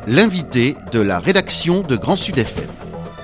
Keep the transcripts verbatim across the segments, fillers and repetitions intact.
l'invité de la rédaction de Grand Sud F M.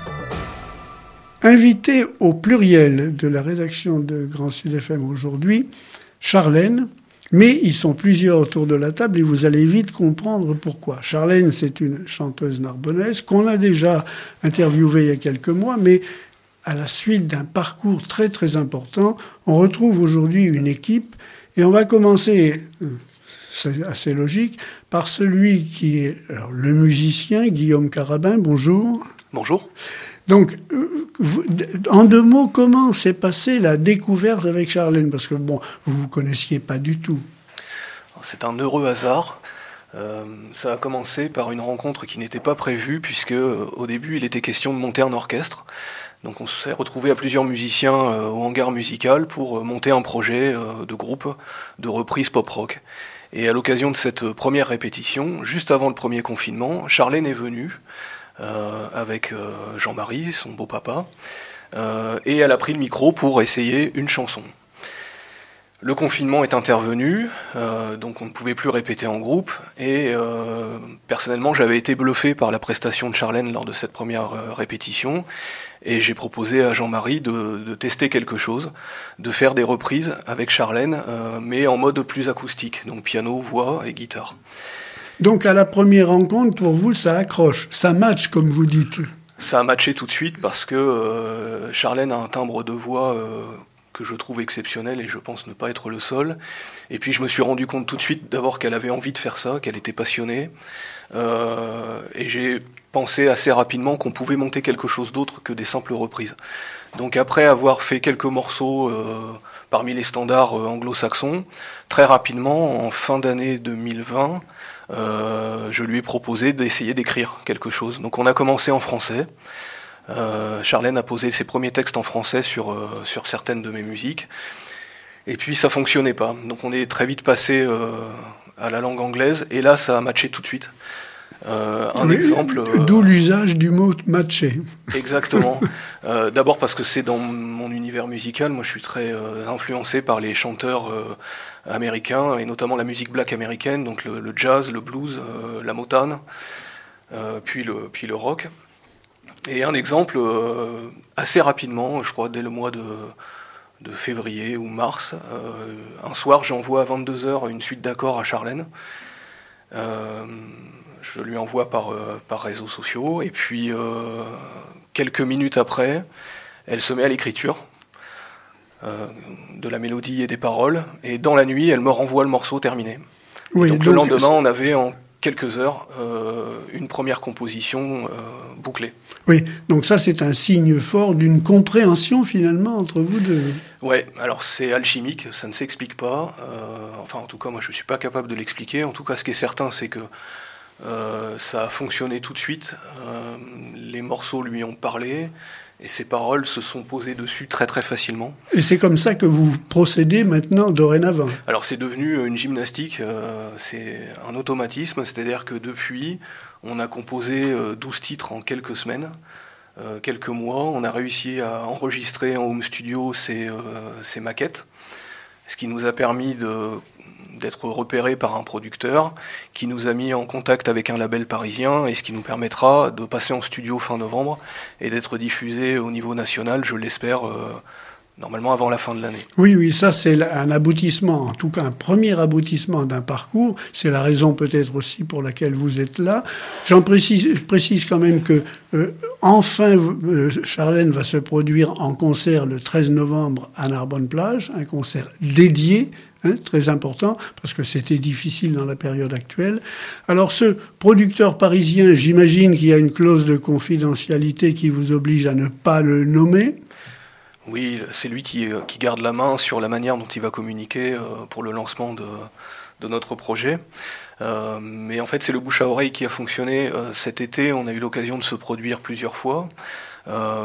Invité au pluriel de la rédaction de Grand Sud F M aujourd'hui, Charlène, mais ils sont plusieurs autour de la table et vous allez vite comprendre pourquoi. Charlène, c'est une chanteuse narbonnaise qu'on a déjà interviewée il y a quelques mois, mais à la suite d'un parcours très très important, on retrouve aujourd'hui une équipe et on va commencer, c'est assez logique, par celui qui est alors, le musicien, Guillaume Carabin. Bonjour. Bonjour. Donc, vous, en deux mots, comment s'est passée la découverte avec Charlène? Parce que, bon, vous ne vous connaissiez pas du tout. C'est un heureux hasard. Euh, ça a commencé par une rencontre qui n'était pas prévue, puisque euh, au début, il était question de monter un orchestre. Donc on s'est retrouvé à plusieurs musiciens euh, au hangar musical pour euh, monter un projet euh, de groupe de reprise pop-rock. Et à l'occasion de cette première répétition, juste avant le premier confinement, Charlène est venue euh, avec euh, Jean-Marie, son beau-papa, euh, et elle a pris le micro pour essayer une chanson. Le confinement est intervenu, euh, donc on ne pouvait plus répéter en groupe, et euh, personnellement j'avais été bluffé par la prestation de Charlène lors de cette première euh, répétition, et j'ai proposé à Jean-Marie de, de tester quelque chose, de faire des reprises avec Charlène, euh, mais en mode plus acoustique, donc piano, voix et guitare. Donc à la première rencontre, pour vous, ça accroche, ça match comme vous dites. Ça a matché tout de suite parce que euh, Charlène a un timbre de voix euh, que je trouve exceptionnel et je pense ne pas être le seul. Et puis je me suis rendu compte tout de suite d'abord qu'elle avait envie de faire ça, qu'elle était passionnée. Euh, et j'ai pensé assez rapidement qu'on pouvait monter quelque chose d'autre que des simples reprises. Donc après avoir fait quelques morceaux euh, parmi les standards euh, anglo-saxons, très rapidement, en fin d'année deux mille vingt, euh, je lui ai proposé d'essayer d'écrire quelque chose. Donc on a commencé en français. Euh, Charlène a posé ses premiers textes en français sur, euh, sur certaines de mes musiques. Et puis ça fonctionnait pas. Donc on est très vite passé euh, à la langue anglaise. Et là, ça a matché tout de suite. Euh, un Mais, exemple. Euh, d'où l'usage du mot matcher. Exactement. euh, d'abord parce que c'est dans mon univers musical. Moi, je suis très euh, influencé par les chanteurs euh, américains, et notamment la musique black américaine, donc le, le jazz, le blues, euh, la Motown, euh, puis, le, puis le rock. Et un exemple, euh, assez rapidement, je crois dès le mois de, de février ou mars, euh, un soir j'envoie à vingt-deux heures une suite d'accords à Charlène. Euh, je lui envoie par, euh, par réseaux sociaux, et puis euh, quelques minutes après, elle se met à l'écriture euh, de la mélodie et des paroles, et dans la nuit, elle me renvoie le morceau terminé. Oui, donc, donc le lendemain, on avait en quelques heures euh, une première composition euh, bouclée. Oui, donc ça c'est un signe fort d'une compréhension finalement entre vous deux. Ouais, alors c'est alchimique, ça ne s'explique pas. Euh, enfin, en tout cas, moi je suis pas capable de l'expliquer. En tout cas, ce qui est certain, c'est que euh, ça a fonctionné tout de suite. Euh, les morceaux lui ont parlé et ses paroles se sont posées dessus très très facilement. Et c'est comme ça que vous procédez maintenant dorénavant. Alors c'est devenu une gymnastique, euh, c'est un automatisme, c'est-à-dire que depuis, on a composé euh, douze titres en quelques semaines, euh, quelques mois. On a réussi à enregistrer en home studio ces, euh, ces maquettes, ce qui nous a permis de, d'être repérés par un producteur qui nous a mis en contact avec un label parisien, et ce qui nous permettra de passer en studio fin novembre et d'être diffusé au niveau national, je l'espère, euh, normalement avant la fin de l'année. Oui, oui, ça c'est un aboutissement, en tout cas un premier aboutissement d'un parcours. C'est la raison peut-être aussi pour laquelle vous êtes là. J'en précise, je précise quand même que euh, enfin euh, Charlène va se produire en concert le treize novembre à Narbonne-Plage, un concert dédié, hein, très important, parce que c'était difficile dans la période actuelle. Alors ce producteur parisien, j'imagine qu'il y a une clause de confidentialité qui vous oblige à ne pas le nommer. Oui, c'est lui qui, qui garde la main sur la manière dont il va communiquer euh, pour le lancement de, de notre projet. Euh, mais en fait, c'est le bouche à oreille qui a fonctionné. Euh, cet été, on a eu l'occasion de se produire plusieurs fois. Euh,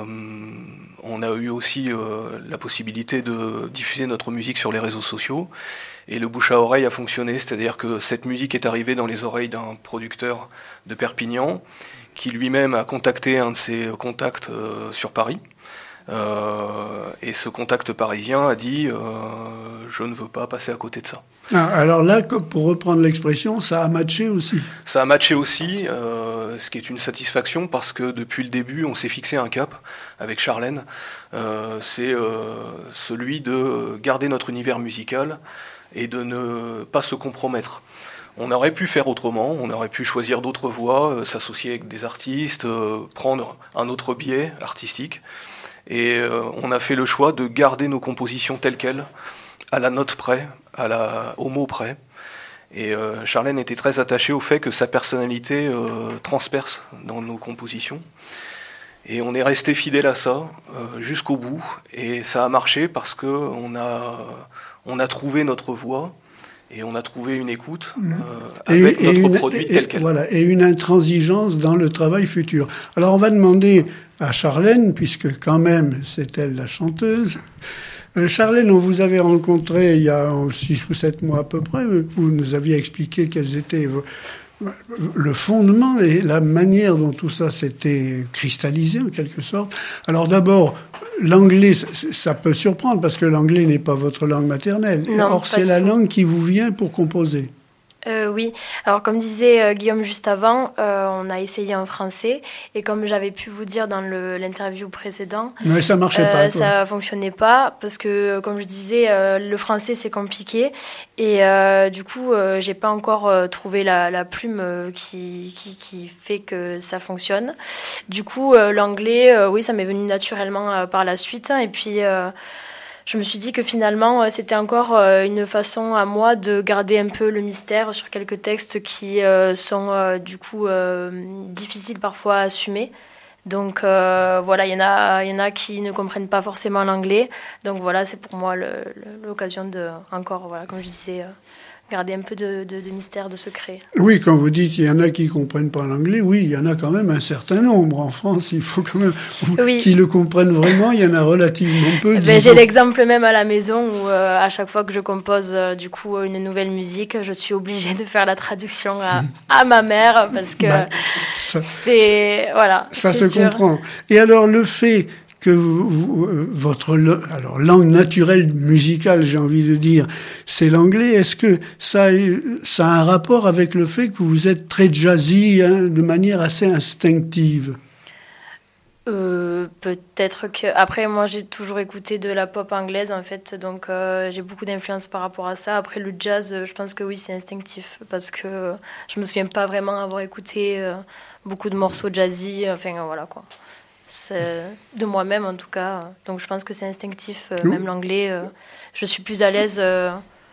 on a eu aussi euh, la possibilité de diffuser notre musique sur les réseaux sociaux. Et le bouche à oreille a fonctionné, c'est-à-dire que cette musique est arrivée dans les oreilles d'un producteur de Perpignan, qui lui-même a contacté un de ses contacts euh, sur Paris. Euh, et ce contact parisien a dit euh, « je ne veux pas passer à côté de ça ». Ah, alors là, pour reprendre l'expression, ça a matché aussi. Ça a matché aussi, euh, ce qui est une satisfaction parce que depuis le début, on s'est fixé un cap avec Charlène. Euh, c'est euh, celui de garder notre univers musical et de ne pas se compromettre. On aurait pu faire autrement, on aurait pu choisir d'autres voies, euh, s'associer avec des artistes, euh, prendre un autre biais artistique. Et euh, on a fait le choix de garder nos compositions telles quelles, à la note près, à la, au mot près. Et euh, Charlène était très attachée au fait que sa personnalité euh, transperce dans nos compositions. Et on est resté fidèle à ça euh, jusqu'au bout. Et ça a marché parce que on a, on a trouvé notre voie et on a trouvé une écoute euh, avec et, notre et produit une, tel et, quel. Voilà, et une intransigeance dans le travail futur. Alors on va demander à Charlène, puisque quand même c'est elle la chanteuse. Euh, Charlène, on vous avait rencontré il y a six ou sept mois à peu près. Vous nous aviez expliqué quels étaient vos, le fondement et la manière dont tout ça s'était cristallisé en quelque sorte. Alors d'abord, l'anglais, ça peut surprendre parce que l'anglais n'est pas votre langue maternelle. Non, Or, c'est la langue qui vous vient pour composer. Euh, oui, alors comme disait euh, Guillaume juste avant, euh, on a essayé en français et comme j'avais pu vous dire dans le, l'interview précédent, mais ça marchait euh, pas. Quoi. Ça fonctionnait pas parce que comme je disais, euh, le français c'est compliqué et euh, du coup euh, j'ai pas encore euh, trouvé la, la plume euh, qui, qui qui fait que ça fonctionne. Du coup euh, l'anglais, euh, oui, ça m'est venu naturellement euh, par la suite hein, et puis. Euh, Je me suis dit que finalement, c'était encore une façon à moi de garder un peu le mystère sur quelques textes qui euh, sont euh, du coup euh, difficiles parfois à assumer. Donc euh, voilà, il y en a, il y en a qui ne comprennent pas forcément l'anglais. Donc voilà, c'est pour moi le, le, l'occasion de, encore, voilà, comme je disais, euh, garder un peu de, de, de mystère, de secret. Oui, quand vous dites qu'il y en a qui ne comprennent pas l'anglais, oui, il y en a quand même un certain nombre. En France, il faut quand même... Oui. Qui le comprennent vraiment, il y en a relativement peu. Ben, j'ai l'exemple même à la maison où euh, à chaque fois que je compose euh, du coup une nouvelle musique, je suis obligée de faire la traduction à, à ma mère parce que bah, ça, c'est... Voilà. Ça c'est se dur. comprend. Et alors, le fait... que vous, vous, votre alors, langue naturelle musicale, j'ai envie de dire, c'est l'anglais. Est-ce que ça, ça a un rapport avec le fait que vous êtes très jazzy, hein, de manière assez instinctive ? Euh, peut-être que... Après, moi, j'ai toujours écouté de la pop anglaise, en fait, donc euh, j'ai beaucoup d'influence par rapport à ça. Après, le jazz, je pense que oui, c'est instinctif, parce que je me souviens pas vraiment avoir écouté euh, beaucoup de morceaux jazzy, enfin, voilà, quoi. C'est de moi-même en tout cas, donc je pense que c'est instinctif, euh, même l'anglais, euh, je suis plus à l'aise euh,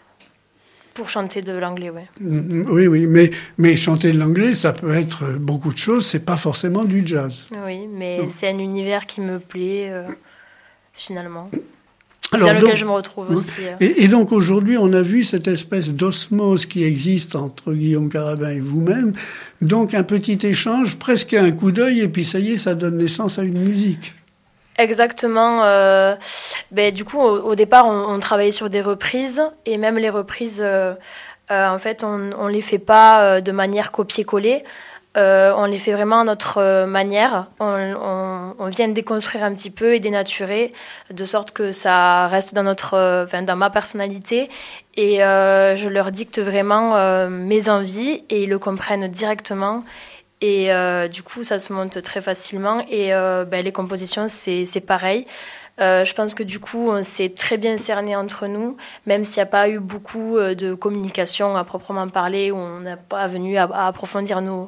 pour chanter de l'anglais, ouais. Oui, oui, mais, mais chanter de l'anglais, ça peut être beaucoup de choses, c'est pas forcément du jazz. Oui, mais non. C'est un univers qui me plaît, euh, finalement. Alors, dans lequel donc, je me retrouve aussi. Et, et donc aujourd'hui, on a vu cette espèce d'osmose qui existe entre Guillaume Carabin et vous-même. Donc un petit échange, presque un coup d'œil, et puis ça y est, ça donne naissance à une musique. Exactement. Euh, ben, du coup, au, au départ, on, on travaillait sur des reprises, et même les reprises, euh, euh, en fait, on ne les fait pas euh, de manière copier-coller. Euh, on les fait vraiment à notre euh, manière. On, on, on vient de déconstruire un petit peu et dénaturer, de sorte que ça reste dans notre, euh, enfin, dans ma personnalité. Et euh, je leur dicte vraiment euh, mes envies et ils le comprennent directement. Et euh, du coup, ça se monte très facilement. Et euh, ben, les compositions, c'est, c'est pareil. Euh, je pense que du coup, on s'est très bien cerné entre nous, même s'il n'y a pas eu beaucoup de communication à proprement parler, où on n'a pas venu à, à approfondir nos,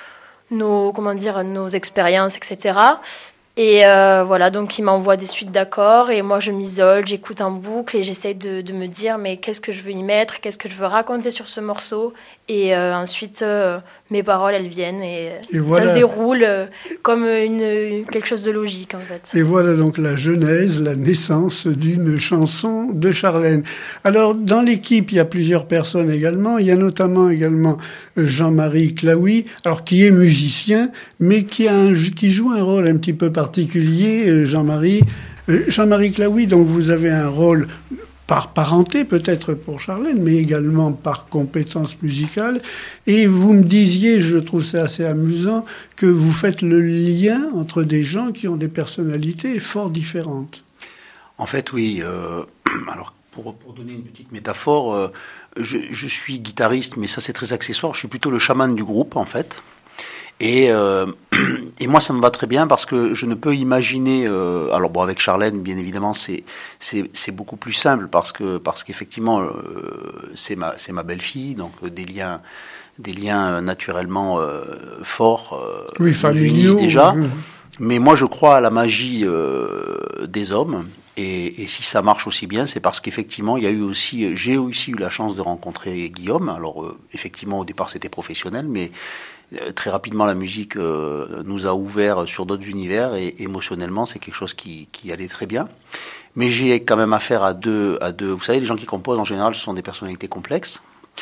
nos, comment dire, nos expériences, et cetera. Et euh, voilà, donc il m'envoie des suites d'accords et moi je m'isole, j'écoute en boucle et j'essaie de, de me dire mais qu'est-ce que je veux y mettre, qu'est-ce que je veux raconter sur ce morceau. Et euh, ensuite, euh, mes paroles, elles viennent et, et voilà. Ça se déroule euh, comme une, quelque chose de logique, en fait. Et voilà donc la genèse, la naissance d'une chanson de Charlène. Alors, dans l'équipe, il y a plusieurs personnes également. Il y a notamment également Jean-Marie Claoui, alors qui est musicien, mais qui, a un, qui joue un rôle un petit peu particulier, Jean-Marie. Jean-Marie Claoui, donc vous avez un rôle par parenté peut-être pour Charlène, mais également par compétence musicale. Et vous me disiez, je trouve ça assez amusant, que vous faites le lien entre des gens qui ont des personnalités fort différentes. En fait, oui. Euh, alors, pour, pour donner une petite métaphore, euh, je, je suis guitariste, mais ça c'est très accessoire. Je suis plutôt le chaman du groupe, en fait. Et, euh, et moi, ça me va très bien parce que je ne peux imaginer. Euh, alors bon, avec Charlène, bien évidemment, c'est c'est c'est beaucoup plus simple parce que parce qu'effectivement, euh, c'est ma c'est ma belle-fille, donc euh, des liens des liens naturellement euh, forts. Euh, oui, familiaux déjà. Oui. Mais moi, je crois à la magie euh, des hommes. Et, et si ça marche aussi bien, c'est parce qu'effectivement, il y a eu aussi, j'ai aussi eu la chance de rencontrer Guillaume. Alors, euh, effectivement, au départ, c'était professionnel, mais euh, très rapidement, la musique euh, nous a ouvert sur d'autres univers et émotionnellement, c'est quelque chose qui, qui allait très bien. Mais j'ai quand même affaire à deux, à deux. Vous savez, les gens qui composent en général, ce sont des personnalités complexes.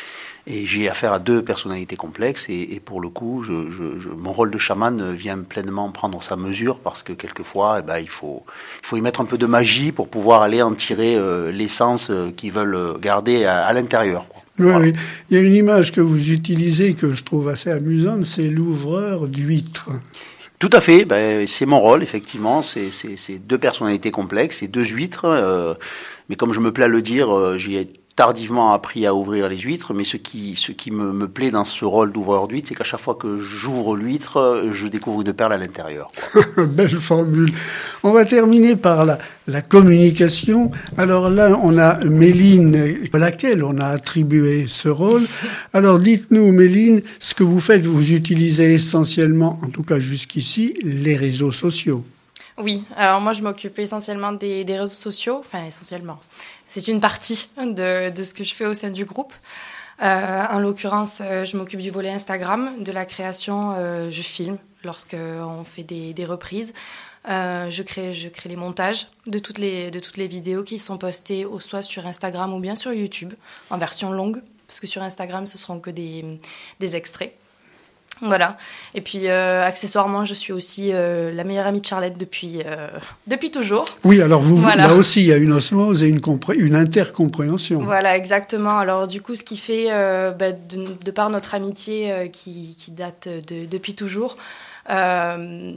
Et j'ai affaire à deux personnalités complexes et, et pour le coup, je, je, je, mon rôle de chaman vient pleinement prendre sa mesure parce que quelquefois, eh ben, il faut, il faut y mettre un peu de magie pour pouvoir aller en tirer euh, l'essence euh, qu'ils veulent garder à, à l'intérieur, quoi. Oui, Voilà. oui. Il y a une image que vous utilisez que je trouve assez amusante, c'est l'ouvreur d'huîtres. Tout à fait, ben, c'est mon rôle, effectivement. C'est, c'est, c'est deux personnalités complexes, c'est deux huîtres. Euh, mais comme je me plais à le dire, euh, j'ai tardivement appris à ouvrir les huîtres, mais ce qui, ce qui me, me plaît dans ce rôle d'ouvreur d'huîtres, c'est qu'à chaque fois que j'ouvre l'huître, je découvre une perle à l'intérieur. Belle formule. On va terminer par la, la communication. Alors là, on a Méline, à laquelle on a attribué ce rôle. Alors dites-nous, Méline, ce que vous faites, vous utilisez essentiellement, en tout cas jusqu'ici, les réseaux sociaux. Oui, alors moi je m'occupe essentiellement des, des réseaux sociaux, enfin essentiellement. C'est une partie de, de ce que je fais au sein du groupe. Euh, en l'occurrence, je m'occupe du volet Instagram, de la création, euh, je filme lorsqu'on fait des, des reprises. Euh, je crée, je crée les montages de toutes les, de toutes les vidéos qui sont postées au soit sur Instagram ou bien sur YouTube, en version longue, parce que sur Instagram, ce seront que des, des extraits. Voilà. Et puis, euh, accessoirement, je suis aussi euh, la meilleure amie de Charlène depuis, euh, depuis toujours. Oui, alors vous, voilà. Là aussi, il y a une osmose et une, compré- une intercompréhension. Voilà, exactement. Alors, du coup, ce qui fait, euh, bah, de, de par notre amitié euh, qui, qui date de, depuis toujours, euh,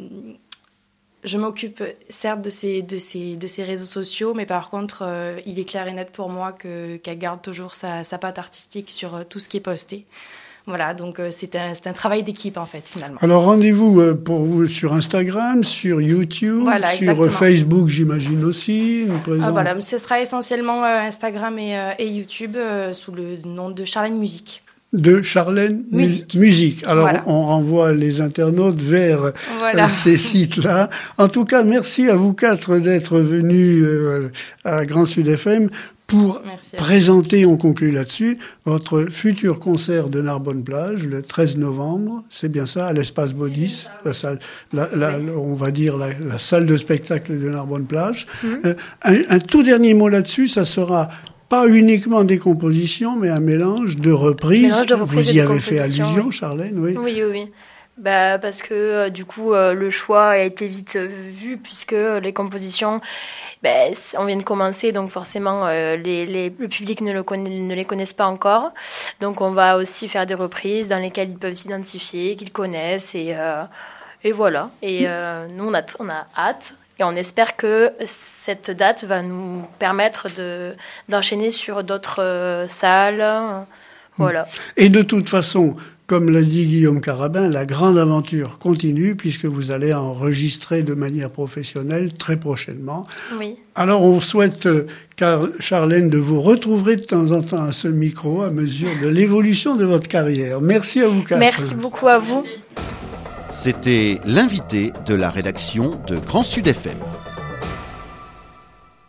je m'occupe certes de ces, de, ces, de ces réseaux sociaux, mais par contre, euh, il est clair et net pour moi que, qu'elle garde toujours sa, sa patte artistique sur euh, tout ce qui est posté. Voilà, donc euh, c'est, un, c'est un travail d'équipe, en fait, finalement. Alors, rendez-vous euh, pour vous sur Instagram, sur YouTube, voilà, sur exactement. Facebook, j'imagine aussi, une présence. Ah, voilà, ce sera essentiellement euh, Instagram et, euh, et YouTube euh, sous le nom de Charlène Musique. De Charlène Musique. Musique. Alors, voilà. On renvoie les internautes vers voilà. euh, ces sites-là. En tout cas, merci à vous quatre d'être venus euh, à Grand Sud F M pour présenter, on conclut là-dessus, votre futur concert de Narbonne-Plage le treize novembre. C'est bien ça, à l'Espace Baudis, la salle, la, la, oui. on va dire la, la salle de spectacle de Narbonne-Plage. Mm-hmm. Euh, un, un tout dernier mot là-dessus, ça sera pas uniquement des compositions, mais un mélange de reprises. Mélange de reprises Vous y avez fait allusion, oui. Charlène, oui. Oui, oui, oui. Bah, parce que euh, du coup, euh, le choix a été vite euh, vu, puisque les compositions, bah, on vient de commencer, donc forcément, euh, les, les, le public ne, le connaît, ne les connaissent pas encore. Donc, on va aussi faire des reprises dans lesquelles ils peuvent s'identifier, qu'ils connaissent, et, euh, et voilà. Et euh, nous, on a, on a hâte. Et on espère que cette date va nous permettre de, d'enchaîner sur d'autres euh, salles. Voilà. Et de toute façon, comme l'a dit Guillaume Carabin, la grande aventure continue puisque vous allez enregistrer de manière professionnelle très prochainement. Oui. Alors on souhaite, car Charlène, de vous retrouver de temps en temps à ce micro à mesure de l'évolution de votre carrière. Merci à vous quatre. Merci beaucoup à vous. C'était l'invité de la rédaction de Grand Sud F M.